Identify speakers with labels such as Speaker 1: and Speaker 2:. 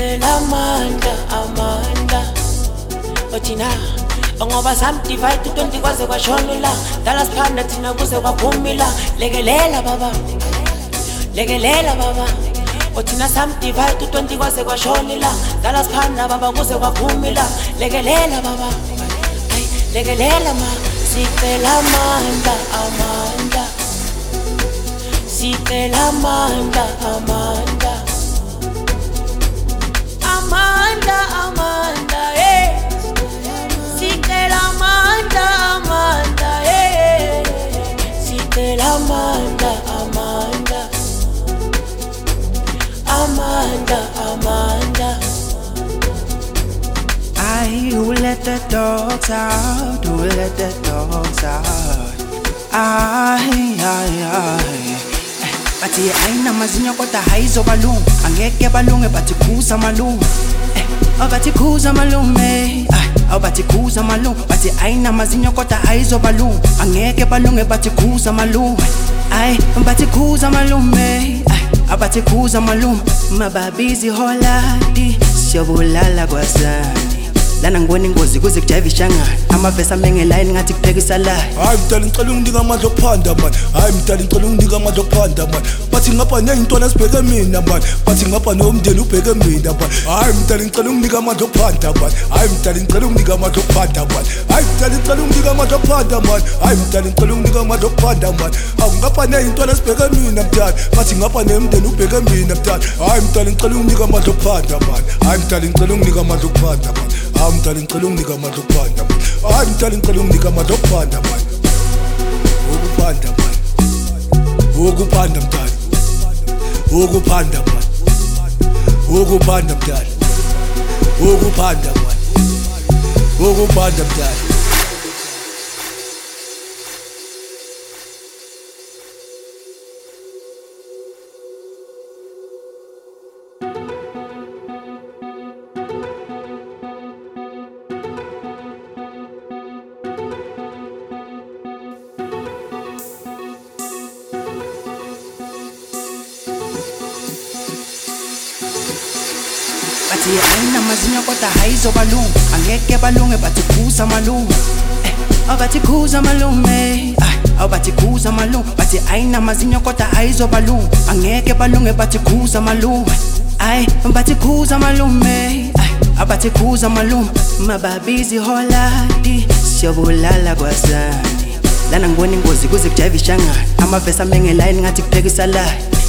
Speaker 1: sicela amanda othina ngoba samdivide u20 kwaze kwashona la dala siphanda thina kuze kwaphumila lekelela baba othina samdivide u20 kwaze kwashona la dala siphanda baba kuze kwaphumila lekelela baba hey lekelela ma sicela amanda sicela amanda eh sicela amanda eh sicela amanda
Speaker 2: Who let the dogs out? Who let the dogs out? Bathi ayina mazinyo kodwa hayizo balungu angeke balunge bathi khuza malungu bathi khuza malume bathi khuza malungu bathi ayina mazinyo kodwa hayizo balungu angeke balunge bathi khuza malungu bathi khuza malume bathi khuza malume mababizi holadi siyobulala kwasani lana ngibona ingozi kuze kujayiva ishangana amavesi amengelayini ngathi kuphekisa la
Speaker 3: hayi mdala ngicela unginika amandla okuphanda man hayi mdala ngicela unginika amandla okuphanda man bathi ngapha neyintwana sibheke mina man bathi ngapha nomndeni ubheke mina man hayi mdala ngicela unginika amandla okuphanda man hayi mdala ngicela unginika amandla okuphanda man hayi mdala ngicela unginika amandla okuphanda man hayi mdala ngicela unginika amandla okuphanda man ngapha neyintwana sibheke mina mdala bathi ngapha nomndeni ubheke mina mdala hayi mdala ngicela unginika amandla okuphanda man hayi mdala ngicela unginika amandla okuphanda man mdala ngicela unginika amandla okuphanda man hayi mdala ngicela unginika amandla okuphanda man ukuphanda mdala ukuphanda man ukuphanda mdala ukuphanda mdala
Speaker 2: bathi ayina mazinyo kodwa hayizo balungu angeke balunge bathi khuza malungu bathi khuza malume bathi khuza malungu bathi ayina mazinyo kodwa hayizo balungu angeke balunge bathi khuza malume bathi khuza malume bathi khuza malume mababizi holadi siyobulala kwasani lana ngibona ingozi kuze kujayiva ishangana amavesi amengelayini ngathi kuphekisa la